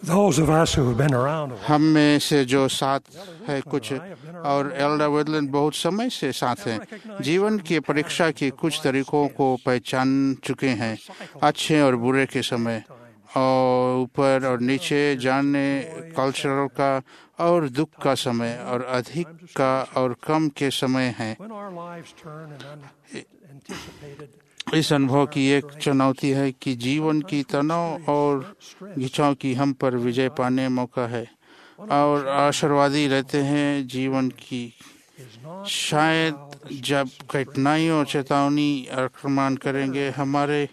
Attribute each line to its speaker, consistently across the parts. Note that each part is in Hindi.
Speaker 1: Those of us who have been around a while,
Speaker 2: हम में से जो साथ है कुछ और एल्डर वेडलैंड बहुत समय से साथ हैं, जीवन की परीक्षा के कुछ तरीकों को पहचान चुके हैं, अच्छे और बुरे के समय और ऊपर और नीचे जाने, कल्चरल का और दुख का समय और अधिक का और कम के समय हैं।
Speaker 1: when our lives turn and unanticipated
Speaker 2: इस अनुभव की एक चुनौती है कि जीवन की तनाव और घिंचाव की हम पर विजय पाने मौका है और आशावादी रहते हैं जीवन की।
Speaker 1: is not
Speaker 2: शायद जब कठिनाइयों चेतावनी आक्रमण करेंगे, हमारे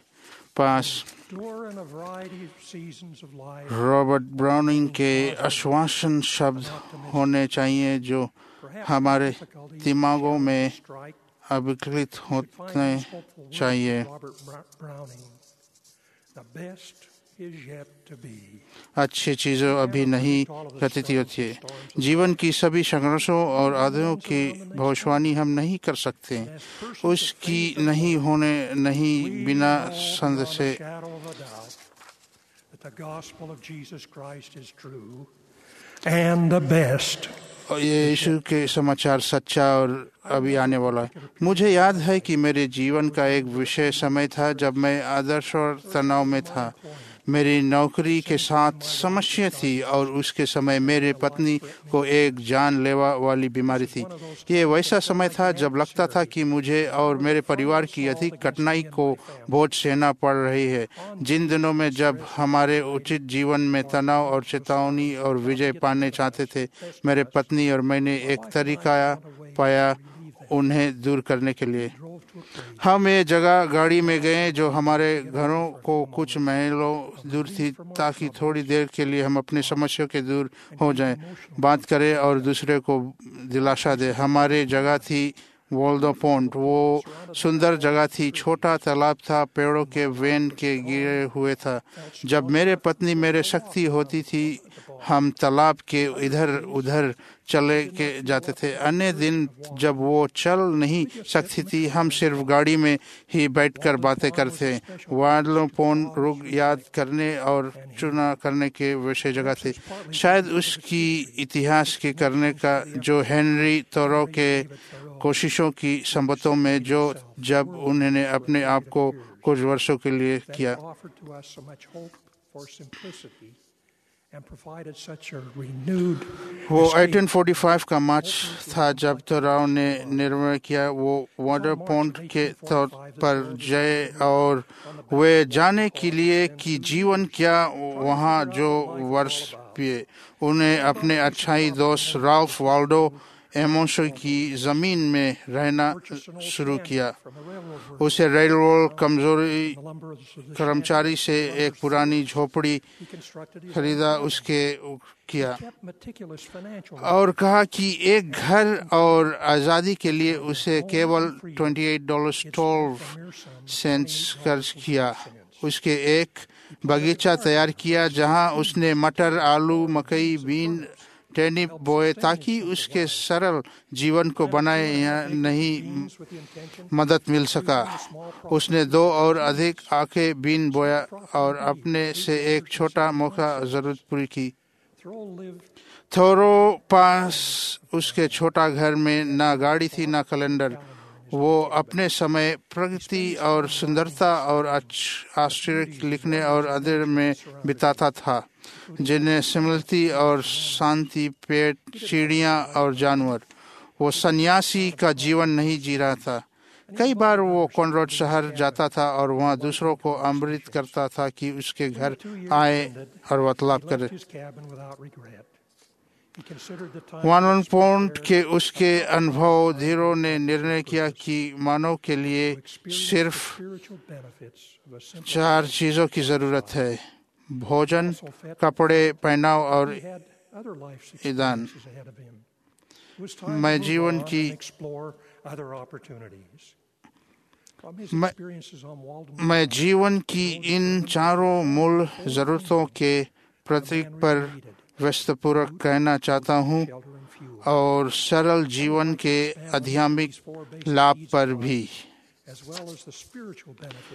Speaker 2: पास
Speaker 1: endure in a variety of seasons of life.
Speaker 2: Robert Browning के आश्वासन शब्द होने चाहिए जो हमारे दिमागों में
Speaker 1: Strike
Speaker 2: अभिकृत होने चाहिए।
Speaker 1: Robert Browning. The best is yet to be.
Speaker 2: अच्छी चीज़ों अभी नहीं प्रतीत होती है। जीवन की सभी संघर्षों और आदतों की भविष्यवाणी हम नहीं कर सकते, उसकी नहीं होने नहीं बिना संदेह से।
Speaker 1: Shadow of a doubt that the gospel of Jesus Christ is true and the best.
Speaker 2: और ये यीशु के समाचार सच्चा और अभी आने वाला है। मुझे याद है कि मेरे जीवन का एक विशेष समय था जब मैं आदर्श और तनाव में था। मेरी नौकरी के साथ समस्या थी और उसके समय मेरे पत्नी को एक जानलेवा वाली बीमारी थी। ये वैसा समय था जब लगता था कि मुझे और मेरे परिवार की अधिक कठिनाई को बोझ सहना पड़ रही है। जिन दिनों में जब हमारे उचित जीवन में तनाव और चेतावनी और विजय पाने चाहते थे, मेरे पत्नी और मैंने एक तरीका पाया उन्हें दूर करने के लिए। हम ये जगह गाड़ी में गए जो हमारे घरों को कुछ माइलों दूर थी, ताकि थोड़ी देर के लिए हम अपनी समस्या के दूर हो जाएं, बात करें और दूसरे को दिलासा दें। हमारी जगह थी वॉल्डो पॉन्ड। वो सुंदर जगह थी, छोटा तालाब था, पेड़ों के वेन के गिरे हुए था। जब मेरे पत्नी मेरे शक्ति होती थी, हम तालाब के इधर उधर चले के जाते थे। अन्य दिन जब वो चल नहीं सकती थी, हम सिर्फ गाड़ी में ही बैठकर बातें करते। वार्डलो पॉन्ड रुक याद करने और चुना करने के विषय जगह थे। शायद उसकी इतिहास के करने का जो हेनरी थोरो के कोशिशों की संबंधों में जो जब उन्होंने अपने आप को कुछ वर्षों के लिए किया।
Speaker 1: Offered to us so much hope for simplicity and provided such a renewed
Speaker 2: वो 1845 का मार्च था जब थोराव ने निर्णय किया वो वाटर पॉन्ड के तौर पर जाए और वे जाने के लिए कि जीवन क्या वहाँ जो वर्ष पिए। उन्हें अपने अच्छाई दोस्त राल्फ वाल्डो एमोशो की ज़मीन में रहना शुरू किया। उसे रेलरोड कमजोरी कर्मचारी से एक पुरानी झोपड़ी खरीदा उसके किया और कहा कि एक घर और आज़ादी के लिए उसे केवल $28.12 खर्च किया। उसके एक बगीचा तैयार किया जहां उसने मटर, आलू, मकई, बीन, टर्निप बोए ताकि उसके सरल जीवन को बनाए या नहीं मदद मिल सका। उसने 2 और अधिक आखे बीन बोया और अपने से एक छोटा मौका जरूरत पूरी की। थोरो पास उसके छोटा घर में ना गाड़ी थी ना कैलेंडर। वो अपने समय प्रगति और सुंदरता और आश्चर्य लिखने और अध्ययन में बिताता था, जिन्हें स्मृति और शांति, पेड़, चिड़िया और जानवर। वो सन्यासी का जीवन नहीं जी रहा था। कई बार वो कॉनराड शहर जाता था और वहाँ दूसरों को आमंत्रित करता था कि उसके घर आए और वार्तालाप करें। वार्डलो पॉन्ड के उसके अनुभव धीरों ने निर्णय किया कि मानव के लिए सिर्फ 4 चीजों की जरूरत है: भोजन, कपड़े, पहनाव और ईंधन। मैं जीवन की इन 4 मूल जरूरतों के प्रतीक पर व्यस्तपूर्वक कहना चाहता हूँ और सरल जीवन के आध्यात्मिक लाभ पर भी।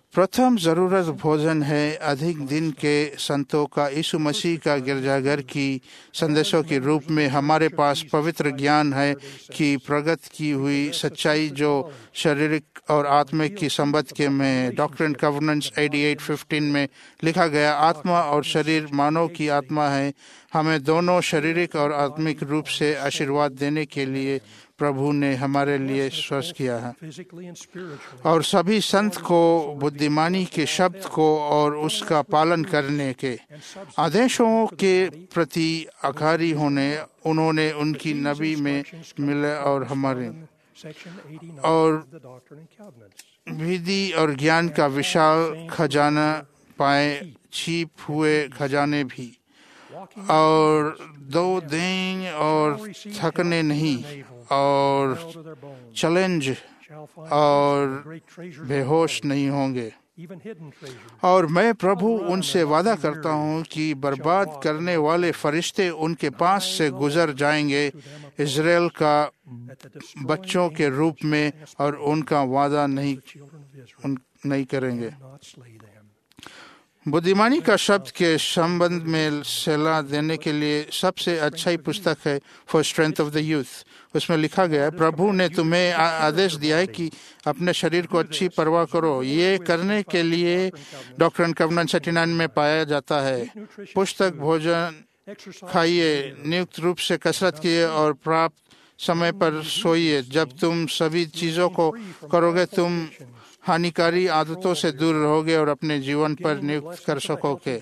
Speaker 2: प्रथम जरूरत भोजन है। अधिक दिन के संतों का यीशु मसीह का गिरजाघर की संदेशों के रूप में हमारे पास पवित्र ज्ञान है कि प्रगत की हुई सच्चाई जो शारीरिक और आत्मिक की संबंध के में डॉक्ट्रिन कॉवेनेंट्स 88:15 में लिखा गया, आत्मा और शरीर मानव की आत्मा है। हमें दोनों शारीरिक और आत्मिक रूप से आशीर्वाद देने के लिए प्रभु ने हमारे लिए स्वस्थ किया है और सभी संत को बुद्धिमानी के शब्द को और उसका पालन करने के आदेशों के प्रति आभारी होने उन्होंने उनकी नबी में मिले और हमारे और विधि और ज्ञान का विशाल खजाना पाए, छिप हुए खजाने भी और दो दिन और थकने नहीं और चैलेंज और बेहोश नहीं होंगे। और मैं प्रभु उनसे वादा करता हूँ कि बर्बाद करने वाले फरिश्ते उनके पास से गुजर जाएंगे इज़राइल का बच्चों के रूप में और उनका वादा नहीं करेंगे। बुद्धिमानी का शब्द के संबंध में सलाह देने के लिए सबसे अच्छा ही पुस्तक है for strength of the youth. उसमें लिखा गया है, प्रभु ने तुम्हें आदेश दिया है कि अपने शरीर को अच्छी परवाह करो। ये करने के लिए डॉक्ट्रिन कॉवेनेंट्स 39 में पाया जाता है। पुस्तक भोजन खाइए, नियुक्त रूप से कसरत किए और प्राप्त समय पर सोइए। जब तुम सभी चीजों को करोगे तुम हानिकारी आदतों से दूर रहोगे और अपने जीवन पर नियुक्त कर सकोगे।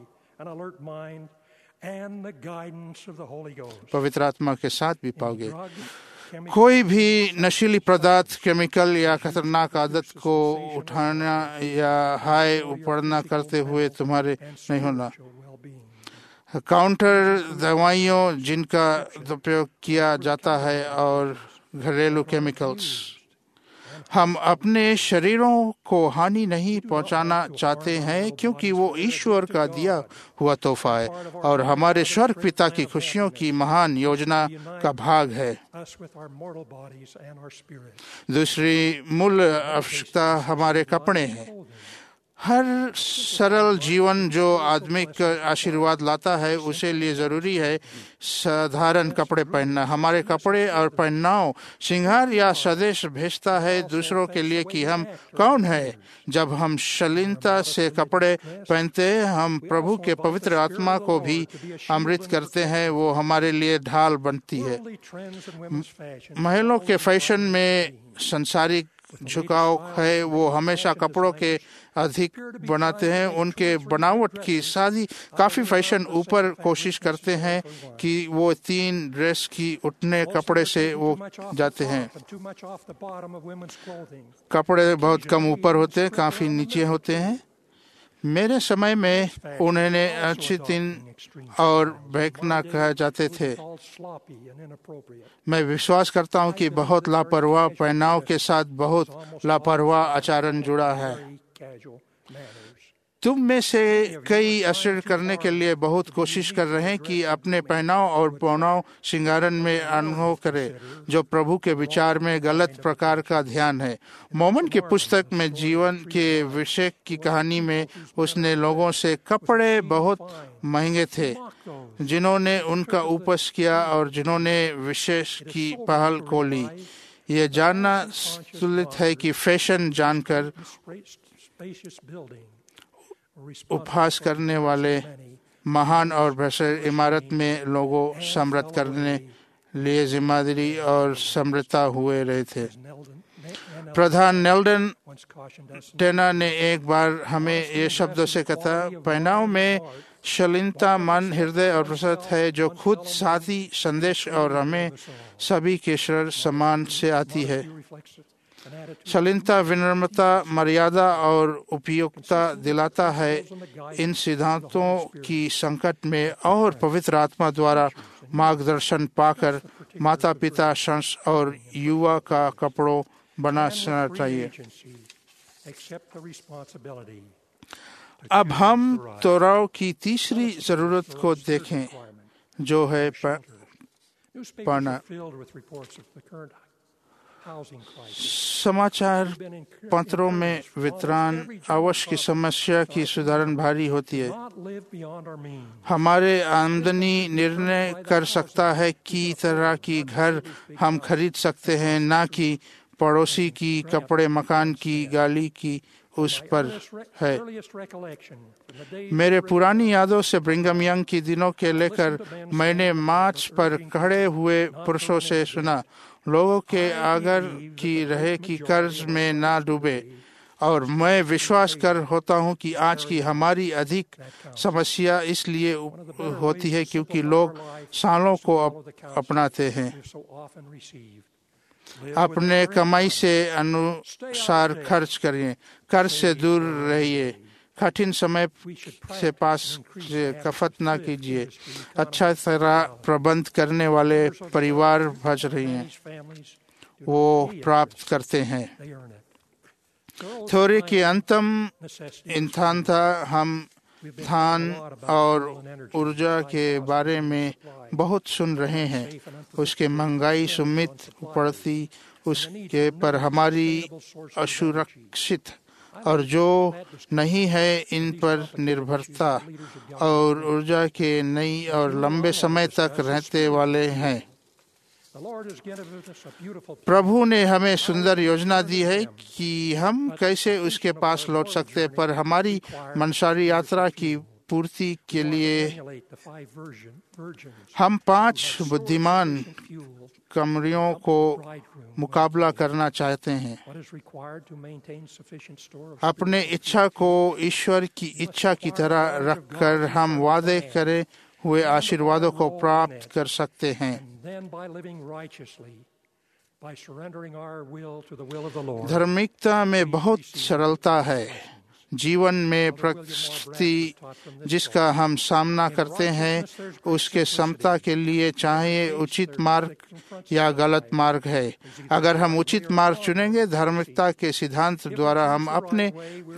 Speaker 2: पवित्र आत्मा के साथ भी पाओगे। कोई भी नशीली पदार्थ, केमिकल या खतरनाक आदत को उठाना या हाय उपड़ना करते हुए तुम्हारे नहीं होना। काउंटर दवाइयों जिनका उपयोग किया जाता है और घरेलू केमिकल्स। हम अपने शरीरों को हानि नहीं पहुंचाना चाहते हैं क्योंकि वो ईश्वर का दिया हुआ तोहफा है और हमारे स्वर्ग पिता की खुशियों की महान योजना का भाग है। दूसरी मूल आवश्यकता हमारे कपड़े हैं। हर सरल जीवन जो आत्मिक आशीर्वाद लाता है उसे लिए जरूरी है साधारण कपड़े पहनना। हमारे कपड़े और पहनाव श्रृंगार या संदेश भेजता है दूसरों के लिए कि हम कौन हैं। जब हम शालीनता से कपड़े पहनते हैं हम प्रभु के पवित्र आत्मा को भी अमृत करते हैं। वो हमारे लिए ढाल बनती है। महिलाओं के फैशन में संसारिक झुकाव है। वो हमेशा कपड़ों के अधिक बनाते हैं। उनके बनावट की शादी काफी फैशन ऊपर कोशिश करते हैं कि वो 3 ड्रेस की उठने कपड़े से वो जाते हैं। कपड़े बहुत कम ऊपर होते हैं, काफी नीचे होते हैं। मेरे समय में उन्हें अच्छी दिन और बहकना कहा जाते थे। मैं विश्वास करता हूँ कि बहुत लापरवाह पहनाव के साथ बहुत लापरवाह आचरण जुड़ा है। तुम में से कई आश्चर्य करने के लिए बहुत कोशिश कर रहे हैं कि अपने पहनाव और पहनाव श्रृंगारन में अनुभव करें जो प्रभु के विचार में गलत प्रकार का ध्यान है। मोमन की पुस्तक में जीवन के विषय की कहानी में उसने लोगों से कपड़े बहुत महंगे थे जिन्होंने उनका उपस किया और जिन्होंने विशेष की पहल को ली। यह जानना तुलित है कि फैशन जानकर उपहास करने वाले महान और भ्रष्ट इमारत में लोगों समृद्ध करने लिए जिम्मेदारी और समृद्धता हुए रहे थे। प्रधान नेल्डन टेना ने एक बार हमें ये शब्दों से कहा, पहनाव में शालीनता मन, हृदय और प्रसाद है जो खुद साथी संदेश और हमें सभी के शरीर समान से आती है। शालीनता विनम्रता, मर्यादा और उपयुक्तता दिलाता है। इन सिद्धांतों की संकट में और पवित्र आत्मा द्वारा मार्गदर्शन पाकर माता पिता संस और युवा का कपड़ों बनाना चाहिए। अब हम तोराव की तीसरी जरूरत को देखें जो है पढ़ना।
Speaker 1: housing crisis.
Speaker 2: समाचार पत्रों में वितरण आवश्यक की समस्या की सुधारण भारी होती है।
Speaker 1: Not live beyond our means.
Speaker 2: हमारे आमदनी निर्णय कर सकता है कि तरह की घर हम खरीद सकते हैं, ना कि पड़ोसी की कपड़े मकान की गाली की उस पर है।
Speaker 1: Earliest recollection from the days
Speaker 2: मेरे पुरानी यादों से ब्रिंघम यंग के दिनों के लेकर मैंने मार्च पर खड़े हुए पुरुषों से सुना, लोगों के आगर की रहे कि कर्ज में ना डूबे, और मैं विश्वास कर होता हूं कि आज की हमारी अधिक समस्या इसलिए होती है क्योंकि लोग सालों को अपनाते हैं।
Speaker 1: we've so often received.
Speaker 2: अपने कमाई से अनुसार खर्च करिए, कर्ज से दूर रहिए, कठिन समय से पास से खपत ना कीजिए, अच्छा तरह प्रबंध करने वाले परिवार बच रही हैं, वो प्राप्त करते हैं।
Speaker 1: They earn it.
Speaker 2: थ्योरी के अंतम इंसान था, हम धान और ऊर्जा के बारे में बहुत सुन रहे हैं, उसके महंगाई सुमित पड़ती उसके पर हमारी असुरक्षित और जो नहीं है इन पर निर्भरता और ऊर्जा के नई और लंबे समय तक रहते वाले हैं।
Speaker 1: The Lord has given us a beautiful plan.
Speaker 2: प्रभु ने हमें सुंदर योजना दी है कि हम कैसे उसके पास लौट सकते हैं, पर हमारी मनसारी यात्रा की पूर्ति के लिए
Speaker 1: Emulate the five virgins.
Speaker 2: हम 5 बुद्धिमान
Speaker 1: Fuel.
Speaker 2: कमरियों को
Speaker 1: Bridegroom.
Speaker 2: मुकाबला करना चाहते हैं।
Speaker 1: What is required to maintain sufficient store of
Speaker 2: अपने इच्छा को ईश्वर की इच्छा की तरह रखकर हम वादे करे हुए आशीर्वादों को प्राप्त कर सकते हैं।
Speaker 1: And then by living righteously, by surrendering our will to the will of the Lord.
Speaker 2: धार्मिकता में बहुत सरलता है। जीवन में परिस्थिति जिसका हम सामना करते हैं उसके समता के लिए चाहे उचित मार्ग या गलत मार्ग है। अगर हम उचित मार्ग चुनेंगे, धार्मिकता के सिद्धांत द्वारा हम अपने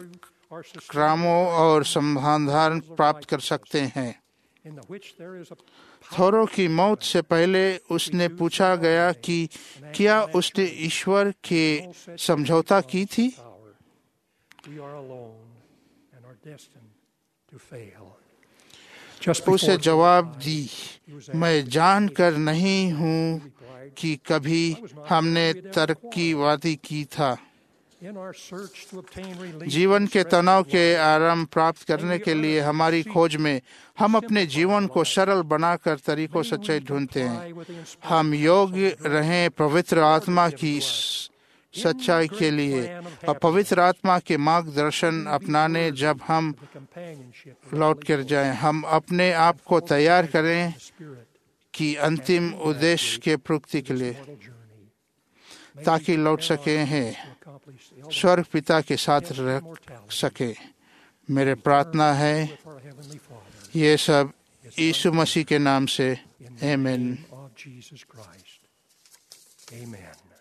Speaker 2: कामों और समाधान प्राप्त कर सकते हैं।
Speaker 1: In the which there is a
Speaker 2: थोरो की मौत से पहले उसने पूछा गया कि क्या उसने ईश्वर के समझौता की थी।
Speaker 1: power. We are alone and are destined to fail. Just
Speaker 2: उसे
Speaker 1: before
Speaker 2: जवाब दी, मैं जानकर नहीं हूँ कि कभी हमने तरक्कीवादी की था।
Speaker 1: in our search to obtain relief,
Speaker 2: जीवन के तनाव के आराम प्राप्त करने के लिए हमारी खोज में हम अपने जीवन को सरल बनाकर तरीकों सच्चाई ढूंढते हैं। हम योग्य रहें पवित्र आत्मा की सच्चाई के लिए और पवित्र आत्मा के मार्गदर्शन अपनाने। जब हम
Speaker 1: the companionship
Speaker 2: लौट कर जाएं, हम अपने आप को तैयार करें
Speaker 1: of Spirit
Speaker 2: कि अंतिम उद्देश्य के पूर्ति के लिए
Speaker 1: mortal journey.
Speaker 2: ताकि लौट सके हैं,
Speaker 1: Accomplish the
Speaker 2: स्वर्ग पिता के साथ रह सके। मेरे प्रार्थना है
Speaker 1: ultimate for our Heavenly Father.
Speaker 2: ये सब यीशु मसीह के नाम से
Speaker 1: In the
Speaker 2: आमीन।
Speaker 1: name of Jesus Christ. Amen.